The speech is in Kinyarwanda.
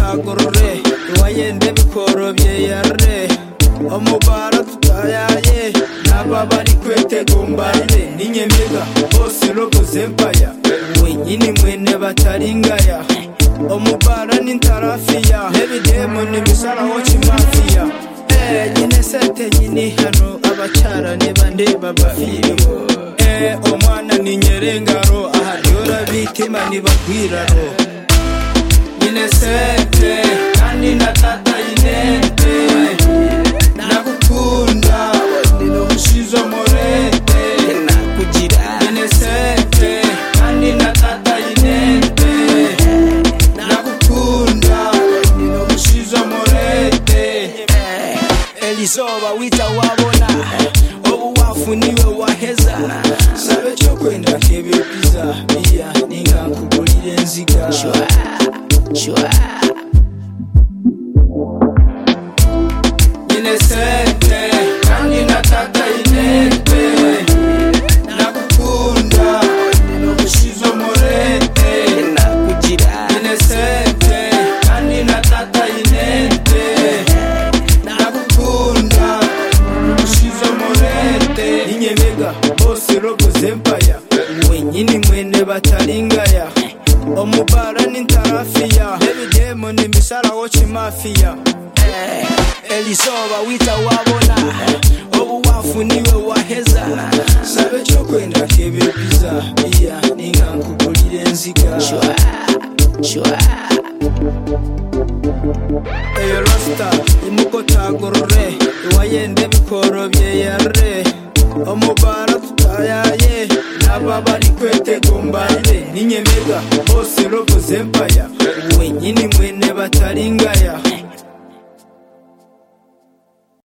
nimukotagorore wayende bikorobye yare omubara tutayaye naba bari kwetegombarire ninyemega bose rogoze empire wenyine mwene bataringaya omubara n'intarafiya nebidemo nimisaraho kimafia nyine sete nyine hano abacara nibandeba bafiriho omwana ninyerengaro ahadiora bitima nibagwiraro nyine sete kandi natata inete nakukunda nino mushizo morete nakugira nyine sete kandi natata inete nakukunda nino mushizo morete elizoba wita wabona obu wafuniwe waheza sabe cyo kwenda kebepiza iya ningankugulire nziga shwa nyine sete kandi natata inete nakukunda nino mushizo morete nakugira nyine sete kandi natata inete nakukunda mushizo morete ninyemega bose rogoze empire wenyine mwene bataringaya omubara n'intarafiya ebidemo nimisaraho kimafia elizoba wita wabona obu wafuniwe waheza sabe cyo kwenda kebepiza iya ningankugulire nziga shwa eyo rasta nimukotagorore wayende bikorobye yare omubara tutayaye naba bari kwetegombarire ninyemega bose rogoze empire wenyine mwene bataringaya